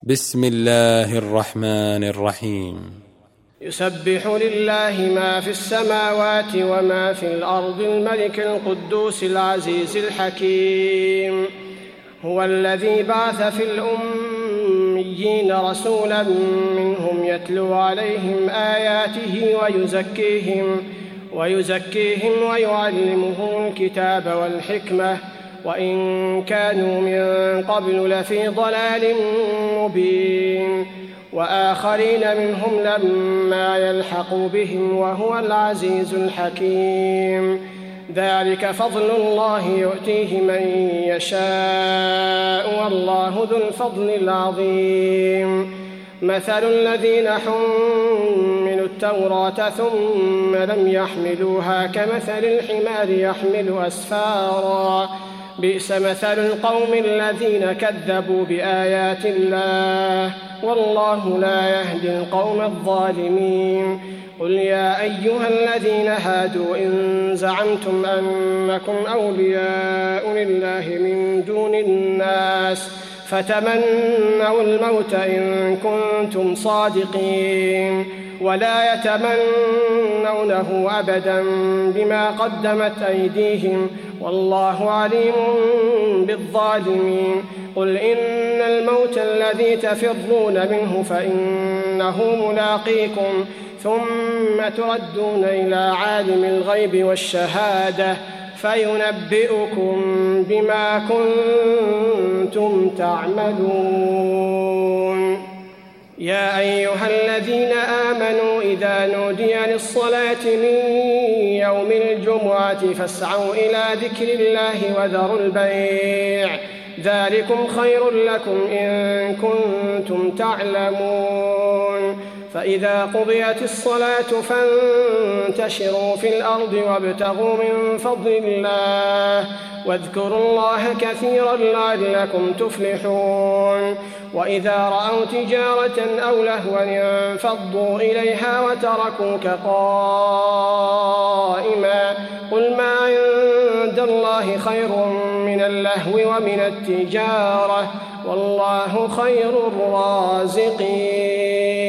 بسم الله الرحمن الرحيم. يسبح لله ما في السماوات وما في الأرض الملك القدوس العزيز الحكيم. هو الذي بعث في الأميين رسولا منهم يتلو عليهم آياته ويزكيهم ويعلمهم الكتاب والحكمة وإن كانوا من قبل لفي ضلال مبين وآخرين منهم لما يلحقوا بهم وهو العزيز الحكيم. ذلك فضل الله يؤتيه من يشاء والله ذو الفضل العظيم. مثل الذين حملوا التوراة ثم لم يحملوها كمثل الحمار يحمل أسفارا بئس مثل القوم الذين كذبوا بآيات الله والله لا يهدي القوم الظالمين. قل يا أيها الذين هادوا إن زعمتم أنكم أولياء لله من دون الناس فتمنوا الموت إن كنتم صادقين ولا يتمنونه أبدا بما قدمت أيديهم والله عليم بالظالمين. قل إن الموت الذي تفرون منه فإنه ملاقيكم ثم تردون إلى عالم الغيب والشهادة فينبئكم بما كنتم تعملون. يا أيها الذين آمنوا إذا نودي للصلاة من يوم الجمعة فاسعوا إلى ذكر الله وذروا البيع ذلكم خير لكم إن كنتم تعلمون. فإذا قضيت الصلاة فانتشروا في الأرض وابتغوا من فضل الله واذكروا الله كثيرا لعلكم تفلحون. وإذا رأوا تجارة أو لهوا انفضوا إليها وتركوك قائما قل ما عند الله خير من اللهو ومن التجارة والله خير الرازقين.